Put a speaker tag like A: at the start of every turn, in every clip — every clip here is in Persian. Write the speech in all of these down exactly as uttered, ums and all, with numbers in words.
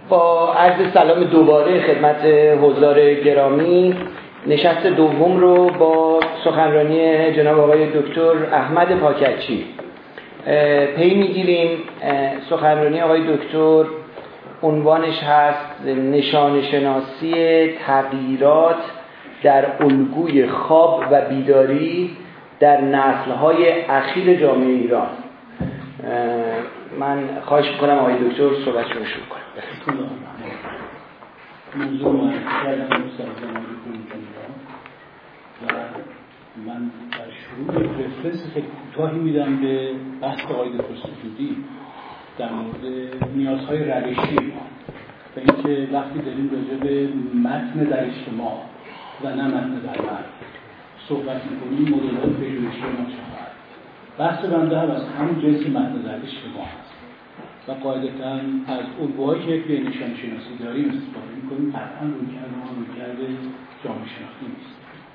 A: با عرض سلام دوباره خدمت حضار گرامی، نشست دوم رو با سخنرانی جناب آقای دکتر احمد پاکچی پی میگیریم. سخنرانی آقای دکتر عنوانش هست نشان شناسی تغییرات در الگوی خواب و بیداری در نسل‌های اخیر جامعه ایران. من خواهش می‌کنم آقای دکتر صحبتشون رو شروع کنم.
B: موضوع معرفی کردم و من در شروع رفرنس خیلی کوتاهی میدم به بحث آقای دکتر سجودی در مورد نیازهای روشی و اینکه وقتی داریم راجع به متن در اجتماع و نه متن در مرد صحبت می‌کنیم مدل‌های پژوهشی ما چقدر بحث بنده هم از همون جنس متن در اجتماع هست و قاعدتاً از الگوهایی که به نشان شناسی داریم استفاده می‌کنیم. قطعاً رویکرد ما رویکرد جامعه شناختی نیست.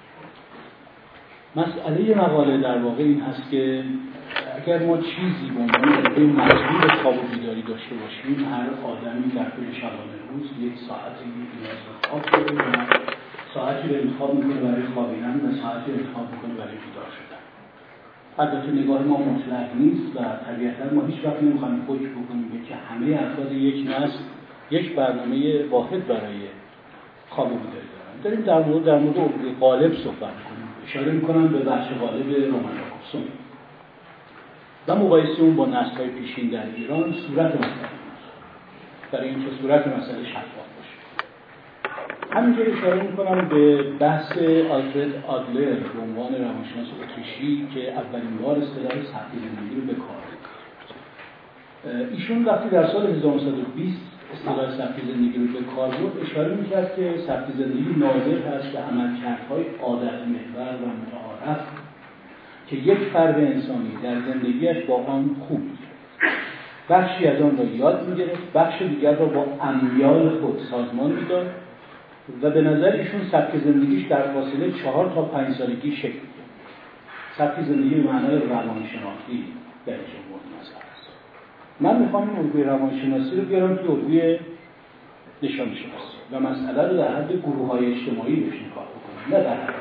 B: مسئله مقاله در واقع این هست که اگر ما چیزی به عنوان الگوی مجبور خواب و بیداری داشته باشیم، هر آدمی در طول شبانه روز یک ساعتی نیاز به خواب داره و ساعتی رو انتخاب می‌کنه برای خوابیدن و ساعتی رو انتخاب می‌کنه برای بیدار شدن. البته نگاه ما مطلق نیست و طبیعتاً ما هیچ وقت نمی‌خوایم حکم بکنیم که همه افراد یک نسل یک برنامه واحد برای خواب و بیداری دارن. داریم در مورد در مورد الگوی غالب صحبت کنیم. اشاره می‌کنم به بخش غالب رمان یاکوبسون و مقایسه اون با نسل‌های پیشین در ایران صورت مسئله برای اینکه صورت مسئله شفاف باشه. همینجور اشاره می‌کنم به بحث آلفرد آدلر به عنوان روانشناس اتریشی که اولین بار اصطلاح سبک زندگی رو به کار برد. ایشون وقتی در سال هزار و نهصد و بیست اصطلاح سبک زندگی رو به کار برد اشاره می‌کرد که سبک زندگی ناظر هست به عملکردهای عادت محور و متعارف که یک فرد انسانی در زندگیش با آن خوب می‌کرد. بخشی از آن را یاد می‌گرفت، بخش دیگر را با امیال خود سازمان می‌داد و به نظر ایشون سبک زندگیش در فاصله چهار تا پنج سالگی شکل می‌گرفت. سبک زندگی به معنای روانشناختی در این مورد نظر است. من می‌خوام این الگوی روانشناسی رو بیارم توی الگوی نشان شناسی و مسئله رو در حد گروه‌های اجتماعی بهش نگاه بکنم، نه در حد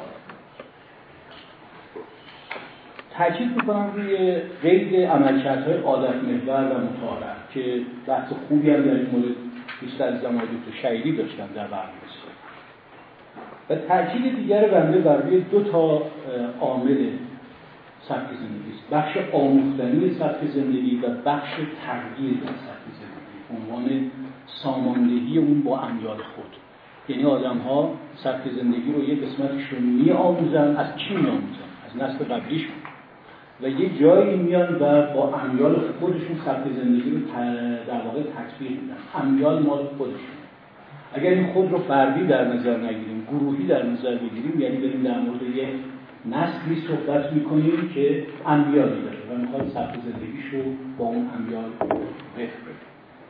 B: تأکید می‌کنم روی قید عملکردهای عادت محور و متعارف که بحث خوبی هم در این مورد بیشتر از زمان دکتر شهیدی داشتن در برنامه و تأکید دیگر بنده بر روی دو تا عامل سبک زندگی است: بخش آموختنی سبک زندگی و بخش تغییر در سبک زندگی به عنوان ساماندهی اون با امیال خود. یعنی آدم‌ها سبک زندگی رو یک قسمتشون می‌آموزن. از کی می‌آموزن؟ از نسل قبلیشون و یه جایی میان و با امیال خودشون سبک زندگی رو در واقع تطبیق میدن. امیال مال خودشون. اگر این خود رو فردی در نظر نگیریم، گروهی در نظر بگیریم، یعنی بریم در مورد یک نسلی صحبت میکنیم که امیالی داره و میخواد سبک زندگیش رو با اون امیال رفع بده.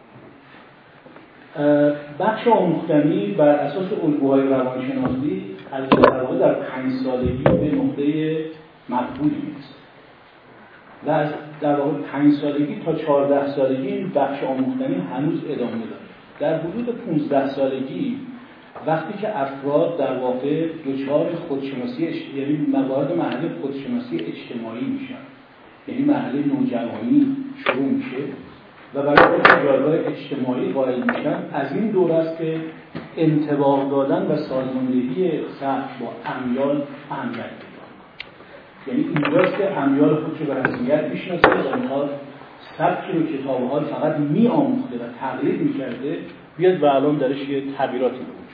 B: بخش آموختنی بر اساس الگوهای روانشناسی از در واقع در پنج سالگی به نقطه مقبولی میرسه و از در واقع پنج سالگی تا چهارده سالگی این بخش آموختنی هنوز ادامه داره. در حدود پانزده سالگی وقتی که افراد در واقع دچار خودشناسی یعنی موارد مرحله خودشناسی اجتماعی میشن، یعنی مرحله نوجوانی شروع میشه و برای خودشون جایگاه اجتماعی قائل میشن، از این دوره است که انطباق دادن و سازماندهی سبک با امیال اهمیت داره. یعنی اینجاست که امیال خودش رو به رسمیت میشناسه و میخواد سبکی رو که تا به حال فقط میآموخته و تقلید میکرده بیاد و الان درش یه تغییراتی وجود.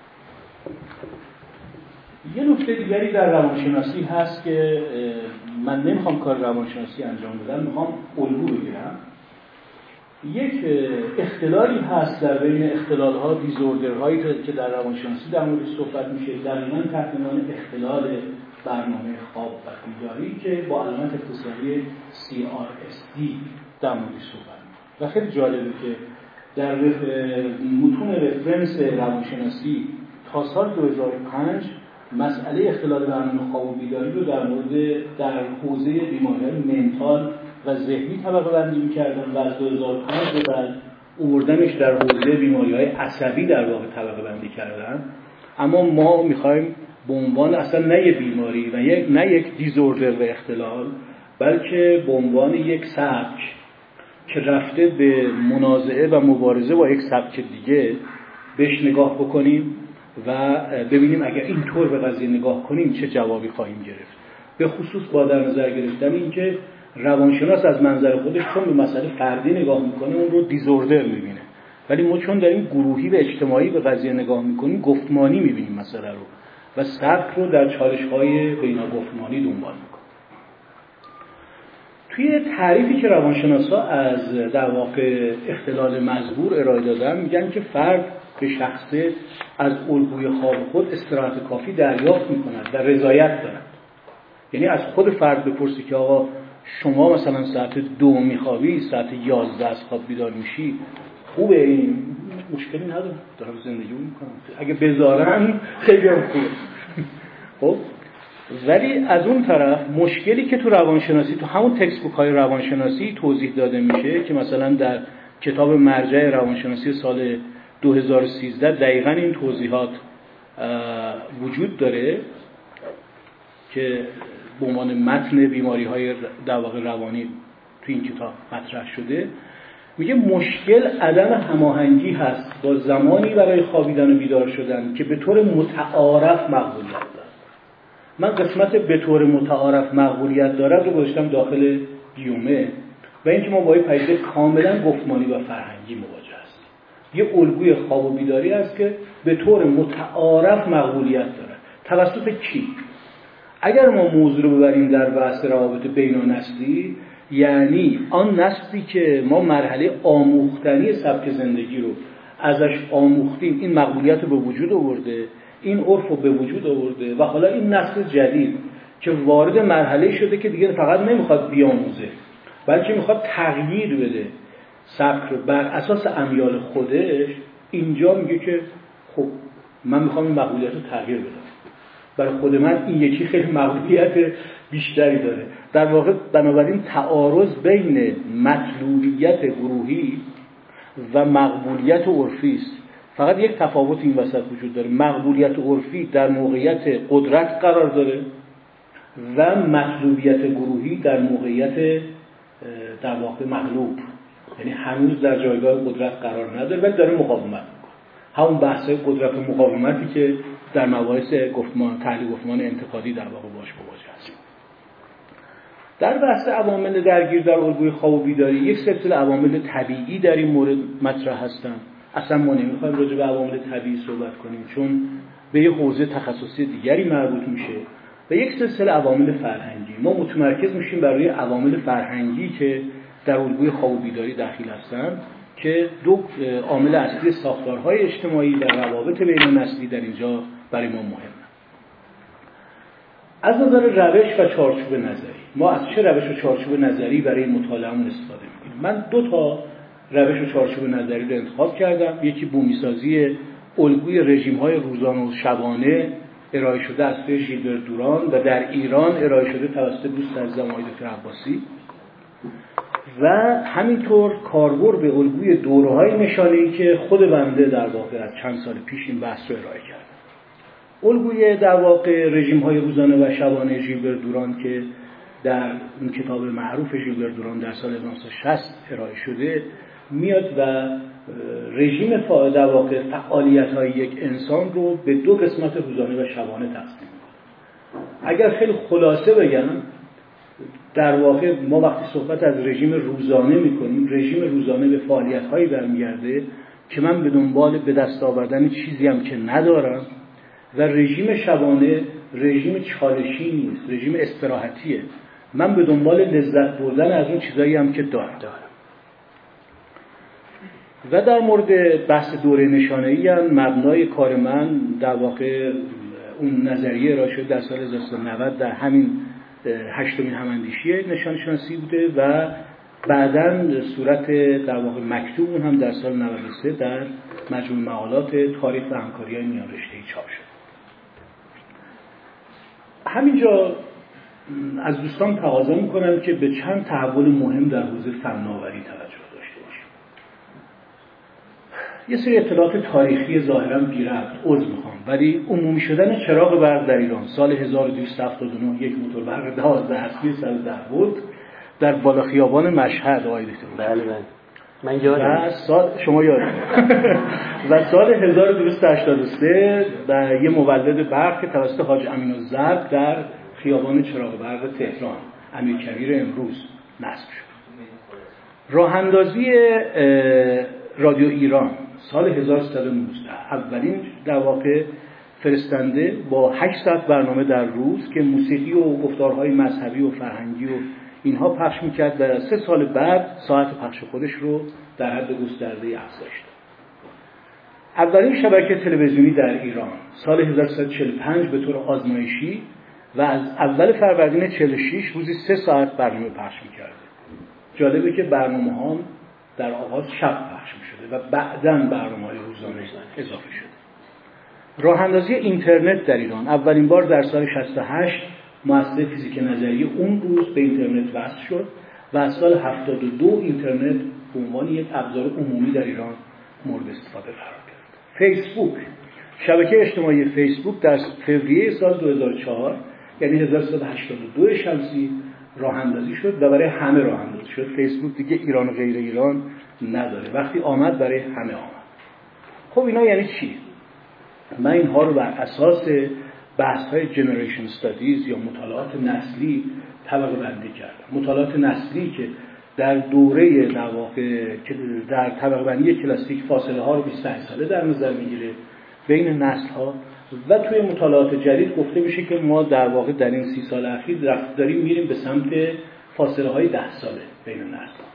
B: یه نکته دیگری در روانشناسی هست که من نمیخوام کار روانشناسی انجام بدم، میخوام الگو بگیرم. یک اختلالی هست در بین اختلال‌ها، دیزوردرهایی که در روانشناسی در موردش صحبت میشه، دقیقاً تحت عنوان اختلال برنامه خواب و بیداری که با علامت اختصاری سی آر اس دی در موردش صحبت میشه و خیلی جالبه که در متون رفرنس روانشناسی تا سال دو هزار و پنج مسئله اختلال برنامه خواب و بیداری رو در مورد در حوزه بیماری‌های منتال و ذهنی طبقه بندی می‌کردن و از دو هزار و پنج به بعد اووردنش در حوزه بیماری‌های عصبی در واقع طبقه بندی کردن، اما ما می‌خوایم به عنوان اصلا نه یک بیماری و یک نه یک دیزوردر و اختلال، بلکه به عنوان یک سبک که رفته به منازعه و مبارزه با یک سبک دیگه بهش نگاه بکنیم و ببینیم اگر اینطور به قضیه نگاه کنیم چه جوابی خواهیم گرفت. به خصوص با در نظر گرفتن اینکه روانشناس از منظر خودش چون به مسئله فردی نگاه میکنه اون رو دیزوردر میبینه، ولی ما چون داریم گروهی و اجتماعی به قضیه نگاه میکنیم گفتمانی میبینیم مسئله رو و سبک رو در چالش‌های بین‌گفتمانی دنبال میکنیم. توی تعریفی که روانشناسا از در واقع اختلال مزبور ارائه دادن میگن که فرد به شخصه از الگوی خواب خود استراحت کافی دریافت میکند و رضایت دارد. یعنی از خود فرد بپرسی که آقا شما مثلا ساعت دو میخوابی، ساعت یازده از خواب بیدار میشی، خوبه، این مشکلی نداره، دارم زندگی میکنم، اگه بذارن خیلی هم خوبه. خب ولی از اون طرف مشکلی که تو روانشناسی، تو همون تکست بوک های روانشناسی توضیح داده میشه که مثلا در کتاب مرجع روانشناسی سال دو هزار و سیزده دقیقاً این توضیحات وجود داره که به عنوان متن بیماری های در واقع روانی تو این کتاب مطرح شده. میگه مشکل عدم هماهنگی هست با زمانی برای خوابیدن و بیدار شدن که به طور متعارف مقبولیت داره. من قسمت به طور متعارف مقبولیت داره رو گذاشتم داخل گیومه و اینکه ما با این پدیده کاملا گفتمانی و فرهنگی مواجه هستیم. یه الگوی خواب و بیداری هست که به طور متعارف مقبولیت داره. توسط کی؟ اگر ما موضوع رو ببریم در بحث روابط بین‌نسلی، یعنی آن نسلی که ما مرحله آموختنی سبک زندگی رو ازش آموختیم، این مقبولیت رو به وجود آورده، این عرف رو به وجود آورده و حالا این نسل جدید که وارد مرحله شده که دیگه فقط نمیخواد بیاموزه بلکه میخواد تغییر بده سبک رو بر اساس امیال خودش، اینجا میگه که خب من میخوام این مقبولیت رو تغییر بدم. برای خود من این یکی خیلی مقبولیت بیشتری داره. در واقع بنابراین تعارض بین مطلوبیت گروهی و مقبولیت عرفی است. فقط یک تفاوت این وسط وجود داره. مقبولیت عرفی در موقعیت قدرت قرار داره و مطلوبیت گروهی در موقعیت در واقع مغلوب، یعنی هنوز در جایگاه قدرت قرار نداره ولی داره مقاومت میکنه. همون بحث‌های قدرت و مقاومتی که در مباحث گفتمان تحلیل گفتمان انتقادی در واقع باش مواجه هستیم. در بحث عوامل درگیر در الگوی خواب و بیداری یک سلسله عوامل طبیعی در این مورد مطرح هستند. اصلا ما نمیخوایم راجع به عوامل طبیعی صحبت کنیم چون به یه حوزه تخصصی دیگری مربوط میشه و یک سلسله عوامل فرهنگی. ما متمرکز میشیم برای عوامل فرهنگی که در الگوی خواب و بیداری دخیل هستند که دو عامل اصلی ساختارهای اجتماعی در روابط بین‌نسلی در اینجا برای ما مهمه. از نظر روش و چارچوب نظری، ما از چه روش و چارچوب نظری برای مطالعه‌مون استفاده می‌کنیم؟ من دو تا روش و چارچوب نظری رو انتخاب کردم. یکی بومیسازی الگوی رژیم‌های روزانه و شبانه ارائه شده از سوی ژیلبر دوران و در ایران ارائه شده توسط دوست عزیزم آقای دکتر عباسی و همینطور کاربرد به الگوی دوره‌های نشانه‌ای که خود بنده در واقع از چند سال پیش این بحث رو ارائه کردم. الگوی در واقع رژیم‌های روزانه و شبانه ژیلبر دوران که در اون کتاب معروف ژیلبر دوران در سال هزار و نهصد و شصت ارائه شده میاد و رژیم در واقع فعالیت‌های یک انسان رو به دو قسمت روزانه و شبانه تقسیم می‌کنه. اگر خیلی خلاصه بگم، در واقع ما وقتی صحبت از رژیم روزانه می‌کنیم، رژیم روزانه به فعالیت‌هایی برمیگرده که من به دنبال به دست آوردن چیزی هم که ندارم و رژیم شبانه رژیم چالشی نیست، رژیم استراحتیه. من به دنبال لذت بردن از اون چیزایی هم که دارم. و در مورد بحث دوره نشانه‌ای هم مبنای کار من در واقع اون نظریه ارائه شده در سال هزار و سیصد و نود در همین هشتمین هماندیشی نشان شناسی بوده و بعداً صورت در واقع مکتوب اون هم در سال نود و سه در مجموع مقالات تاریخ و همکاری‌های میان رشته‌ای چاپ شد. همینجا از دوستان تقاضا می‌کنم که به چند تحول مهم در حوزه فناوری توجه داشته باشیم. یه سری اطلاعات تاریخی ظاهراً بی ربط عذر میخوام، ولی عمومی شدن چراغ برق در ایران سال هزار و دویست و هفتاد و نه یک موتور برق دوازده هستی صد و ده ولت در بالا خیابان مشهد آقای دکتر.
A: بله بله من یادم.
B: و سال شما یادتون و سال هزار و دویست و هشتاد و سه در یه مولد برق که توسط حاج امین‌الضرب در خیابان چراغ برق تهران امیرکبیر امروز نصب شد. راه اندازی رادیو ایران سال هزار و سیصد و نوزده اولین در واقع فرستنده با هشت ساعت برنامه در روز که موسیقی و گفتارهای مذهبی و فرهنگی و اینها پخش میکرد و سه سال بعد ساعت پخش خودش رو در حد گسترده افزایش داد. اولین شبکه تلویزیونی در ایران سال هزار و سیصد و چهل و پنج به طور آزمایشی و از اول فروردین چهل و شش روزی سه ساعت برنامه پخش میکرد. جالبه که برنامه ها در آغاز شب پخش میشده و بعداً برنامه‌های روزانه اضافه شده. راه اندازی اینترنت در ایران اولین بار در سال شصت و هشت مؤسسه فیزیک نظری اون روز به اینترنت وصل شد و از سال هفتاد و دو اینترنت به عنوان یک ابزار عمومی در ایران مورد استفاده قرار گرفت. فیسبوک، شبکه اجتماعی فیسبوک در فوریه سال دو هزار و چهار یعنی هزار و سیصد و هشتاد و دو شمسی راه اندازی شد و برای همه راه اندازی شد. فیسبوک دیگه ایران و غیر ایران نداره، وقتی آمد برای همه آمد. خب اینا یعنی چی؟ من اینها رو بر اساس بحث‌های جنریشن استادیز یا مطالعات نسلی طبقه بندی کردم. مطالعات نسلی که در دوره در واقع در طبقه بندی کلاسیک فاصله ها رو بیست و پنج ساله در نظر میگیره بین نسل‌ها و توی مطالعات جدید گفته میشه که ما در واقع در این سی سال اخیر داریم میریم به سمت فاصله های ده ساله بین نسل‌ها.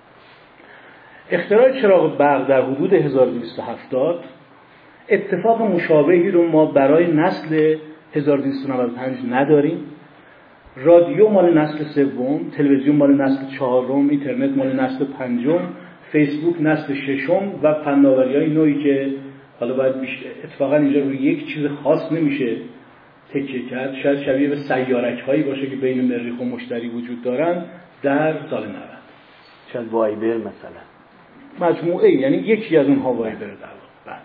B: اختراع چراغ برق در حدود هزار و دویست و هفتاد اتفاق مشابهی رو ما برای نسل هزار و دویست و نود و پنج نداریم. رادیو مال نسل سوم، تلویزیون مال نسل چهارم، اینترنت مال نسل پنجم، فیسبوک نسل ششم و فناوری‌های نوعی که حالا باید بیشتر اتفاقا اینجا روی یک چیز خاص نمیشه تکیه کرد، شاید شبیه به سیارک‌هایی باشه که بین مریخ و مشتری وجود دارن در سال نود.
A: شاید وایبر مثلا
B: مجموعه، یعنی یکی از اونها وایبر در واقع.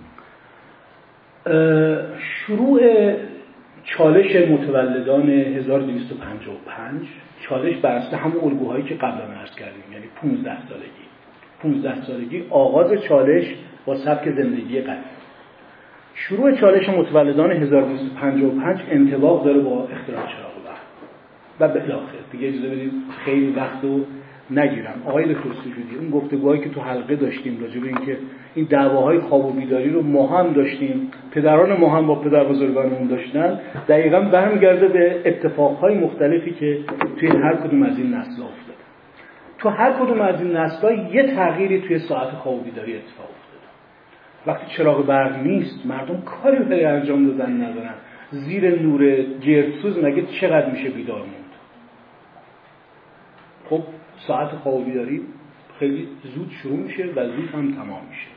B: شروع چالش متولدان هزار و دویست و پنجاه و پنج چالش بر اساس همون الگوهایی که قبلا عرض کردیم، یعنی پانزده سالگی پانزده سالگی آغاز چالش با سبک زندگی قدیم. شروع چالش متولدان هزار و دویست و پنجاه و پنج انطباق داره با اختراع چراغ برق و به الاخر دیگه اجازه بدید خیلی وقت رو نگیرم. آقای دکتر سجودی اون گفتگوهایی که تو حلقه داشتیم راجع به اینکه این دعواهای خواب و بیداری رو ما هم داشتیم، پدران ما هم با پدر بزرگانمون داشتن، دقیقاً برمیگرده به اتفاقهای مختلفی که توی هر کدوم از این نسل افتاده. تو هر کدوم از این نسل‌ها یه تغییری توی ساعت خواب و بیداری اتفاق افتاده. وقتی چراغ برق نیست مردم کاری برای انجام دادن ندارن. زیر نور گردسوز مگه چقدر میشه بیدار موند؟ خب ساعت خواب و بیداری خیلی زود شروع میشه و زود هم تمام میشه.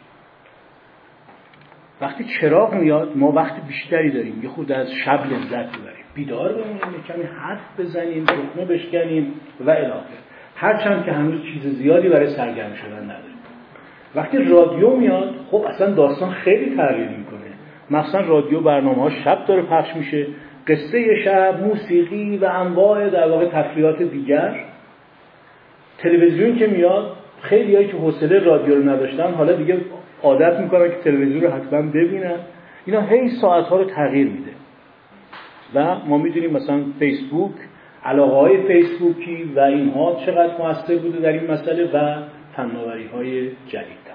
B: وقتی چراغ میاد ما وقت بیشتری داریم یه خود از شب لذت ببریم، بیدار بمونیم، کمی حرف بزنیم، تخمه بشکنیم و الی آخر. هرچند که هنوز چیز زیادی برای سرگرم شدن نداریم. وقتی رادیو میاد خب اصلا داستان خیلی تغییر میکنه. مثلا رادیو برنامه‌ها شب داره پخش میشه، قصه شب، موسیقی و انواع در واقع تفریحات دیگر. تلویزیون که میاد خیلیایی که حوصله رادیو رو نداشتن حالا دیگه عادت میکنن که تلویزیون رو حتما ببینن. اینا هی ساعت‌ها رو تغییر میده و ما میدونیم مثلا فیسبوک، علاقه‌های فیسبوکی و اینها چقدر موثر بوده در این مسئله و فناوری‌های جدیدتر.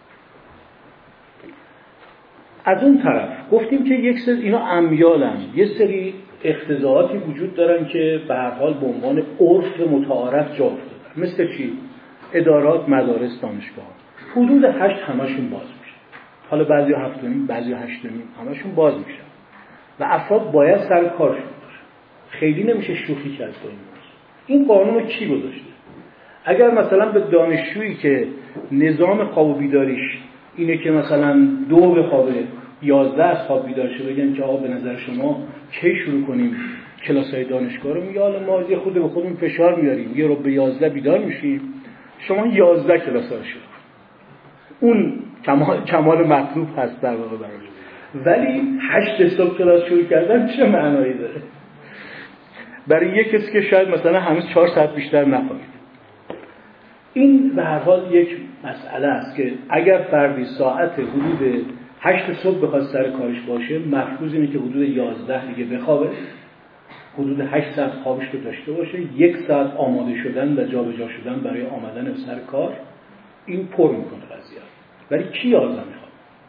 B: از اون طرف گفتیم که یک سری اینا امیالن، یه سری اقتضاعاتی وجود دارن که به هر حال به عنوان عرف متعارف جا افتادن. مثل چی؟ ادارات، مدارس، دانشگاه حدود هشت همشون باز میشه. حالا بعضی هفت و نیم، بعضی هشت و نیم همشون باز میشن و افراد باید سر کارشون باشن. خیلی نمیشه شوخی کرد با این موضوع. این قانون رو کی گذاشته؟ اگر مثلا به دانشجویی که نظام خواب و بیداریش اینه که مثلا دو بخوابه یازده از خواب بیدار شه بگن که آقا به نظر شما کی شروع کنیم کلاس‌های دانشگاه رو، میگه حالا ما یه خود به خودمون فشار میاریم، یه رو به یازده بیدار میشیم، شما یازده کلاس ها رو شروع. اون کمال کمال مطلوب هست در واقع براش. ولی هشت صبح کلاس شروع کردن چه معنایی داره؟ برای یک کسی که شاید مثلا هنوز چهار ساعت بیشتر نخوابید. این به هر حال یک مسئله است که اگر فردی ساعت حدود هشت صبح بخواد سر کارش باشه، مفروض اینه که حدود یازده دیگه بخوابه، حدود هشت ساعت خوابش رو داشته باشه، یک ساعت آماده شدن و جابجا شدن برای آمدن به سر کار. این پر میکنه قضیه. ولی کی یازده میخواد؟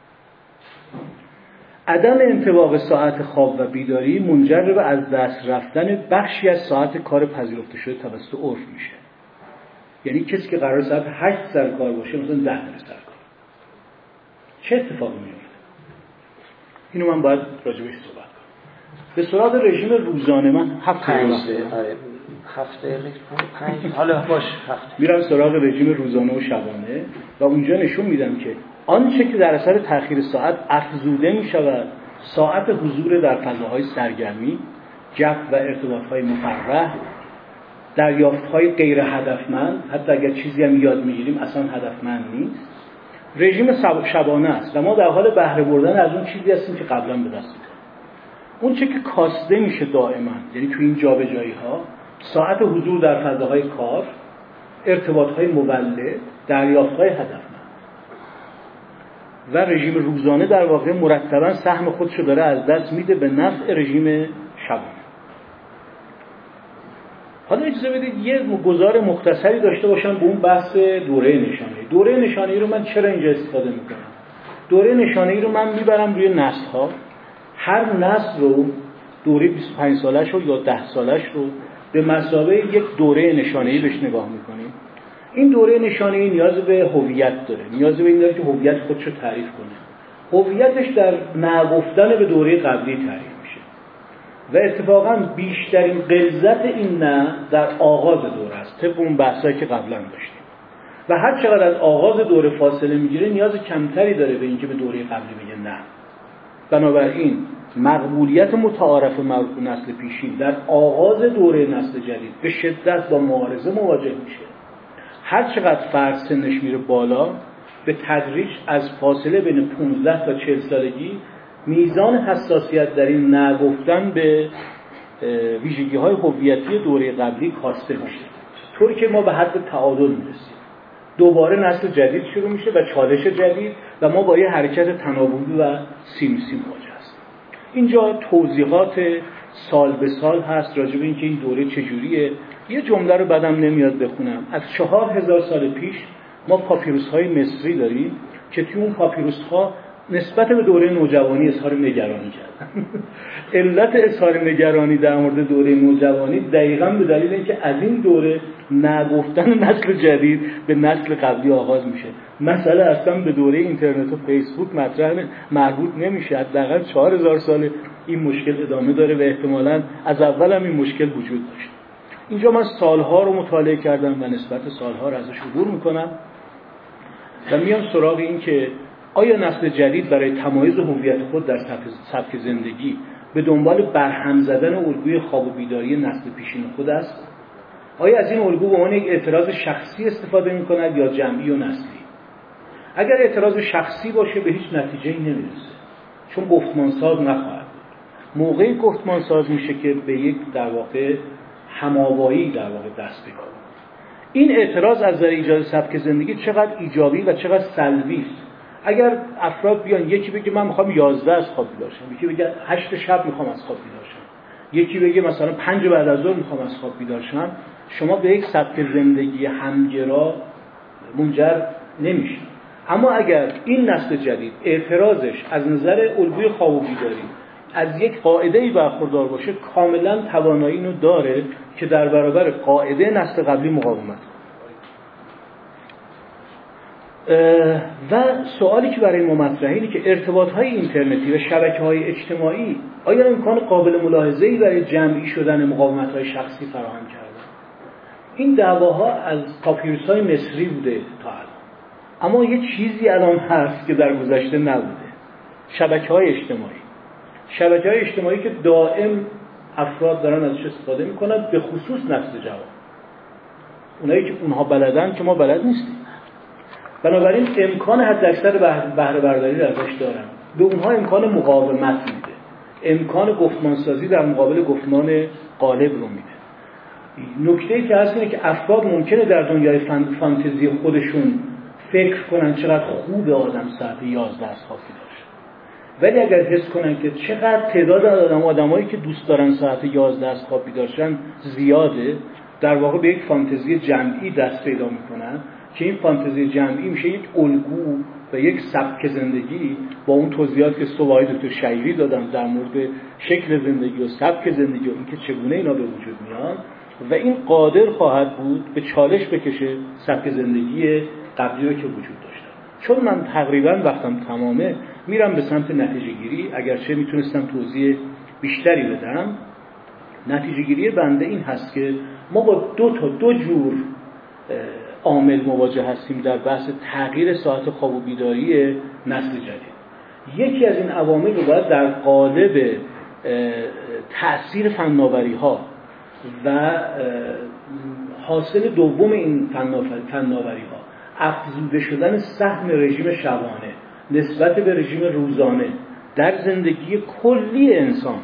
B: عدم انطباق ساعت خواب و بیداری منجر به از دست رفتن بخشی از ساعت کار پذیرفته شده توسط عرف میشه. یعنی کسی که قرار ساعت هشت سر کار باشه مثلا ده میره سر کار. چه اتفاقی میفته؟ اینو من باید راجبش صحبت کنم. به سراغ رژیم روزانه من هفت
A: دقیقه هفت دقیقه پنج حالا باش هفت
B: میرم سراغ رژیم روزانه و شبانه و اونجا نشون میدم که آنچه که در اثر تأخیر ساعت افزوده میشود ساعت حضور در فضاهای سرگرمی، جف و ارتباطهای مفرح، دریافتهای غیر هدفمند، حتی اگر چیزی هم یاد میگیریم اصلا هدفمند نیست. رژیم شبانه است و ما در حال بهره بردن از اون چیزی هستیم که قبلا به دست می‌آوردیم. اون چه که کاسته میشه دائما، یعنی تو این جابجایی‌ها، ساعت حضور در فضاهای کار، ارتباطهای مولد، دریافتهای هدفمند و رژیم روزانه در واقع مرتباً سهم خودشو داره از دست میده به نفع رژیم شبانه. حالا اجازه بدید یه گزار مختصری داشته باشم به اون بحث دوره نشانه‌ای. دوره نشانه‌ای رو من چرا اینجا استفاده میکنم؟ دوره نشانه‌ای رو من میبرم روی نسل‌ها. هر نسل رو دوره بیست و پنج سالش رو یا ده سالش رو به مثابه یک دوره نشانه‌ای بهش نگاه میکنیم. این دوره نشانه‌ای نیاز به هویت داره. نیاز به این داره که هویت خودش رو تعریف کنه. هویتش در نگفتن به دوره قبلی تعریف میشه. و اتفاقا بیشترین غلظت این نه در آغاز دوره است، طبق اون بحثایی که قبلا داشتیم. و هر چقدر از آغاز دوره فاصله میگیره نیاز کمتری داره به اینکه به دوره قبلی بگه نه. بنابراین مقبولیت متعارف مربوط به نسل پیشین در آغاز دوره نسل جدید به شدت با معارضه مواجه میشه. هر چقدر فرد سنش میره بالا به تدریج از فاصله بین پانزده تا چهل سالگی میزان حساسیت در این نگفتن به ویژگی‌های هویتی دوره قبلی کاسته میشه، طوری که ما به حد تعادل میرسیم. دوباره نسل جدید شروع میشه و چالش جدید و ما با یه حرکت تناوبی و سیم سیم مواجه هستیم. اینجا توضیحات سال به سال هست راجع به اینکه این دوره چجوریه. یه جمله رو بعدم نمیاد بخونم. از چهار هزار سال پیش ما پاپیروس‌های مصری داریم که توی اون پاپیروس‌ها نسبت به دوره نوجوانی اظهار نگرانی کردن. علت اظهار نگرانی در مورد دوره نوجوانی دقیقاً به دلیل اینکه از این دوره نگفتن نسل جدید به نسل قبلی آغاز میشه. مسئله اصلا به دوره اینترنت و فیسبوک مطرح مربوط نمیشه. حداقل چهار هزار سال این مشکل ادامه داره و احتمالاً از اول هم این مشکل وجود داشت. اینجا من سالها رو مطالعه کردم و نسبت سالها رو ازش عبور میکنم و میام سراغ این که آیا نسل جدید برای تمایز هویت خود در سبک زندگی به دنبال برهم زدن الگوی خواب و بیداری نسل پیشین خود است؟ آیا از این الگو به عنوان یک اعتراض شخصی استفاده می‌کند یا جمعی و نسلی؟ اگر اعتراض شخصی باشه به هیچ نتیجه‌ای نمیرسه، چون گفتمانساز نخواهد بود. موقعی گفتمانساز میشه که به یک در واقع هماوایی در واقع دست پیدا کنه. این اعتراض از نظر ایجاد سبک زندگی چقدر ایجابی و چقدر سلبی است. اگر افراد بیان یکی بگه من میخوام یازده از خواب بیدار شم، یکی بگه هشت شب میخوام از خواب بیدار شم، یکی بگه مثلا پنج بعد از ظهر میخوام از خواب بیدار شم، شما به یک سبک زندگی همگرا منجر نمیشه. اما اگر این نسل جدید اعتراضش از نظر الگوی خواب و بیداری از یک قاعده‌ای برخوردار باشه، کاملا توانایی اینو داره که در برابر قاعده نسل قبلی مقاومت کنه. و سوالی که برای ما مطرحه اینه که ارتباط‌های اینترنتی و شبکه‌های اجتماعی آیا امکان قابل ملاحظه‌ای برای جمعی شدن مقاومت‌های شخصی فراهم کردن؟ این دعواها از پاپیروس‌های مصری بوده تا الان، اما یه چیزی الان هست که در گذشته نبوده: شبکه‌های اجتماعی. شبکه‌های اجتماعی که دائم افراد دارن ازش استفاده می‌کنن، به خصوص نسل جوان، اونایی که اونها بلدن که ما بلد نیستیم. بنابراین امکان حداکثر بهره برداری رو ازش دارن. به اونها امکان مقاومت میده، امکان گفتمانسازی در مقابل گفتمان غالب رو میده. نکته‌ای که هست اینه که افراد ممکنه در دنیای فانتزی خودشون فکر کنن چقدر خوبه آدم ساعت یازده از خواب بیدار شه، ولی اگر حس کنن که چقدر تعداد آدم آدمایی که دوست دارن ساعت یازده از خواب بیدار شن زیاده، در واقع به یک فانتزی جمعی دست پیدا میکنن که این فانتزی جمعی میشه یک الگو و یک سبک زندگی با اون توضیحاتی که صبحای دکتر شیری دادم در مورد شکل زندگی و سبک زندگی و اینکه چگونه اینا به وجود میان، و این قادر خواهد بود به چالش بکشه سبک زندگی قبلی رو که وجود داشته. چون من تقریبا وقتم تمامه میرم به سمت نتیجه گیری، اگرچه میتونستم توضیح بیشتری بدم. نتیجه گیری بنده این هست که ما با دو تا دو جور عامل مواجه هستیم در بحث تغییر ساعت خواب و بیداری نسل جدید. یکی از این عوامل رو باید در قالب تأثیر فناوری ها و حاصل دوم این فناوری ها افزوده شدن سهم رژیم شبانه نسبت به رژیم روزانه در زندگی کلی انسان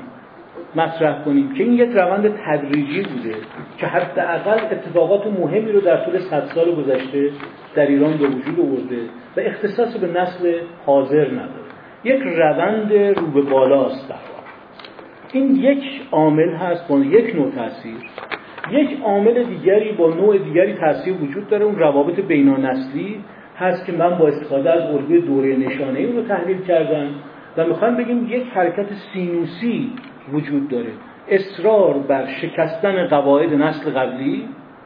B: مطرح کنیم که این یک روند تدریجی بوده که حداقل اتفاقات مهمی رو در طول صد سال گذشته در ایران به وجود آورده و اختصاص به نسل حاضر نداره. یک روند رو به بالاست در واقع. این یک عامل هست با یک نوع تاثیر. یک عامل دیگری با نوع دیگری تاثیر وجود داره، اون روابط بین‌نسلی هست که من با استفاده از الگوی دوره نشانه‌ای اون رو تحلیل کردم و میخوام بگیم یک حرکت سینوسی وجود داره، اصرار بر شکستن قواعد نسل قبلی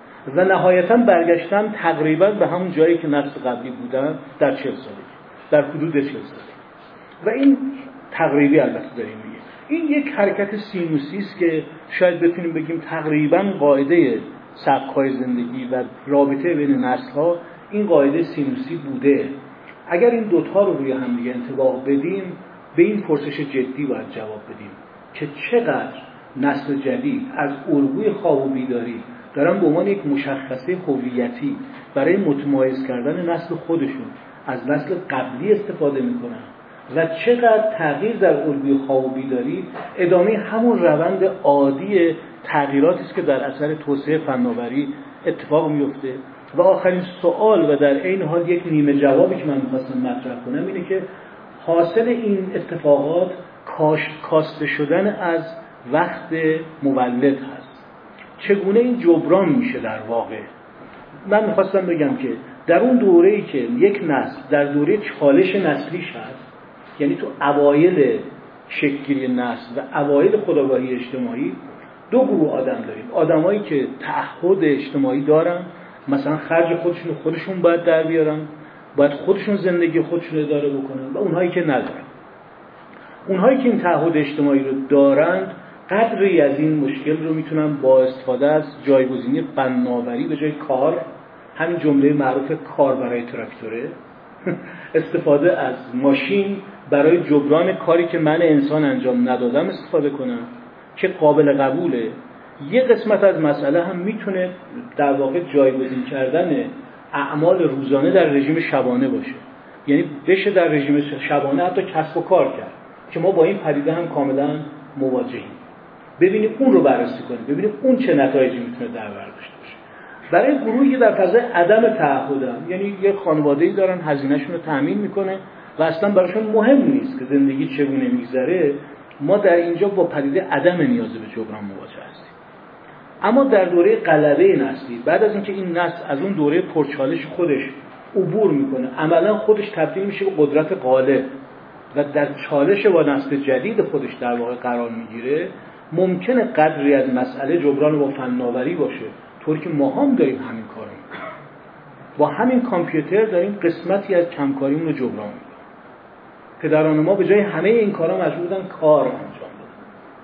B: و نهایتاً برگشتن تقریباً به همون جایی که نسل قبلی بودن در چهل سالگی، در حدود چهل سالگی. و این تقریبی البته داریم میگه. این یک حرکت سینوسی است که شاید بتونیم بگیم تقریباً قاعده سبک‌های زندگی و رابطه بین نسل‌ها این قاعده سینوسی بوده. اگر این دوتا رو روی هم دیگه انطباق بدیم به این پرسش جدی باید جواب بدیم که چقدر نسل جدید از الگوی خواب و بیداری دارن به عنوان یک مشخصه هویتی برای متمایز کردن نسل خودشون از نسل قبلی استفاده میکنن و چقدر تغییر در الگوی خواب و بیداری ادامه همون روند عادی تغییراتی است که در اثر توسعه فناوری اتفاق میفته. و آخرین سوال و در عین حال یک نیمه جوابی که من می‌خواستم مطرح کنم اینه که حاصل این اتفاقات کاشت کاسته شدن از وقت مولد هست. چگونه این جبران میشه در واقع؟ من میخواستم بگم که در اون دوره‌ای که یک نسل در دوره چالش نسلیش هست، یعنی تو اوایل شکل‌گیری نسل و اوایل خودآگاهی اجتماعی، دو گروه آدم داریم. آدمایی که تعهد اجتماعی دارن، مثلا خرج خودشون خودشون باید در بیارن، باید خودشون زندگی خودشون اداره بکنن، و اونهایی که ندارن. اونهایی که این تعهد اجتماعی رو دارند قدری از این مشکل رو میتونن با استفاده از جایگزینی فناوری به جای کار، همین جمله معروف کار برای تراکتوره، استفاده از ماشین برای جبران کاری که من انسان انجام ندادم استفاده کنم که قابل قبوله. یه قسمت از مسئله هم میتونه در واقع جایگزین کردن اعمال روزانه در رژیم شبانه باشه، یعنی بشه در رژیم شبانه حتی کسب و کار کرد که ما با این پدیده هم کاملا مواجهیم. ببینید اون رو بررسی کنید، ببینید اون چه نتایجی میتونه در بر داشته باشه. برای گروهی که در فضای عدم تعهدن، یعنی یه خانواده‌ای دارن هزینه‌شون رو تامین میکنه و اصلا براشون مهم نیست که زندگی چگونه میگذره، ما در اینجا با پدیده عدم نیاز به جبران مواجه هستیم. اما در دوره غلبه نسلی، بعد از اینکه این نسل از اون دوره پرچالش خودش عبور میکنه، عملا خودش تبدیل میشه به قدرت غالب و در چالش با نسل جدید خودش در واقع قرار میگیره، ممکنه قدری از مسئله جبران با فناوری باشه، طوری که ما هم داریم همین کارو میکنیم. با همین کامپیوتر داریم قسمتی از کمکاریمون رو جبران میکنیم. پدران ما به جای همه این کارا مجبور بودن کار انجام بدن.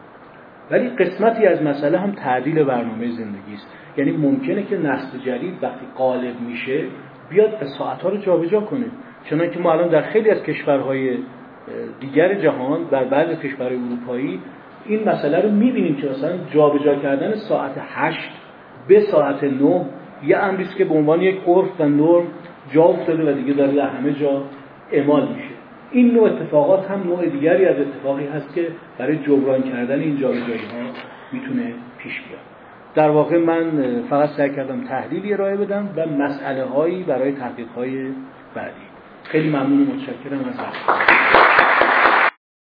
B: ولی قسمتی از مسئله هم تعدیل برنامه زندگی است. یعنی ممکنه که نسل جدید وقتی غالب میشه بیاد ساعت‌ها رو جابجا کنه. چنانکه ما الان در خیلی از کشورهای دیگر جهان، در بعضی کشورهای اروپایی این مسئله رو می‌بینیم که مثلا جابجا کردن ساعت هشت به ساعت نه یه امری است که به عنوان یک عرف و نرم جا افتاده و دیگه داره در همه جا اعمال میشه. این نوع اتفاقات هم نوع دیگری از اتفاقی هست که برای جبران کردن این جابجایی ها میتونه پیش بیاد. در واقع من فقط سعی کردم تحلیلی ارائه بدم و مسئله هایی برای تحقیق های بعدی. خیلی ممنون و متشکرم از وقتتون.